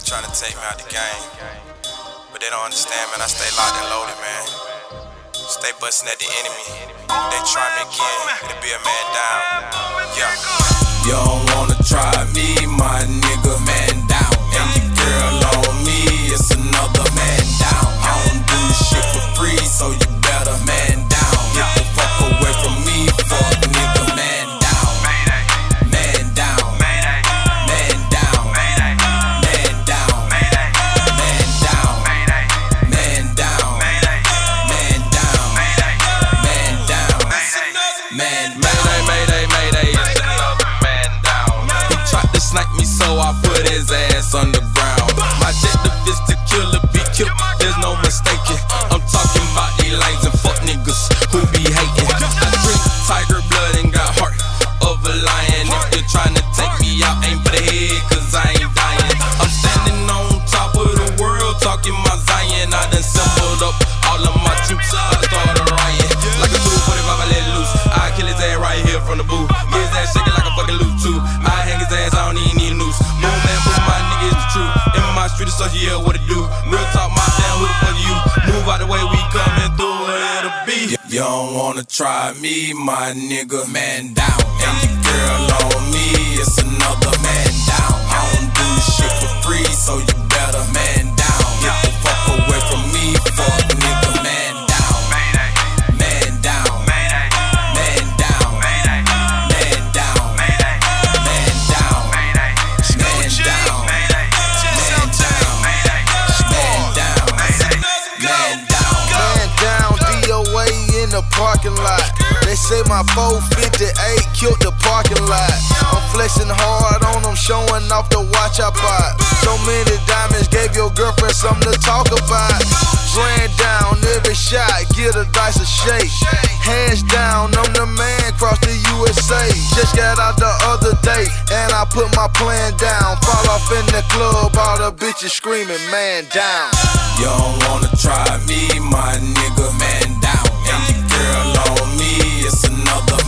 trying to take me out the game, but they don't understand, man. I stay locked and loaded, man. Stay busting at the enemy. They try me again, it'll be a man down. Yeah. You don't wanna try me, my nigga, man down. And your girl on me, it's another man down. I don't do shit for free, so you better man down. Get the fuck away from me, fuck nigga, man down. Man down. Man down. Man down. Man down. Man down. Man down. Man down. Man, mayday, it's another man down. He tried to snipe me, so I put his ass on the ground. My objective is to kill or be killed, there's no mistaking. I'm talking about these lanes and fuck niggas who be hating. I drink tiger blood and got heart of a lion. If you're trying to take me out, aim for the head, cause I ain't dying. I'm standing on top of the world, talking my Zion. I done assembled up all of my troops, I started a riot. Like a 245, I let it loose. I kill his ass right here from the booth. Get his ass shaking like a fucking loot too. I hang his ass, I don't even need a noose. Boom, man, boom, my nigga is the truth. In my street, it's yeah, what it do? Real talk, my damn, who the fuck are you? Move out the way, we coming through, it'll be. You don't wanna try me, my nigga, man down. And your girl on me, it's another man down. I don't do shit for free, so you better man down. Get the fuck away from me, fuck nigga, man down. Man down. Man down. Man down. Man down. Man down. DOA in the parking lot. They say my 458 killed the parking lot. I'm flexing hard on them, showing off the watch I bought. So many diamonds, gave your girlfriend something to talk about. Ran down every shot, get a dice of shake. Hands down, I'm the man, cross the USA. Just got out the other day, and I put my plan down. Fall off in the club, all the bitches screaming, man down. You don't wanna try me, my nigga, man down. And your girl on me, it's another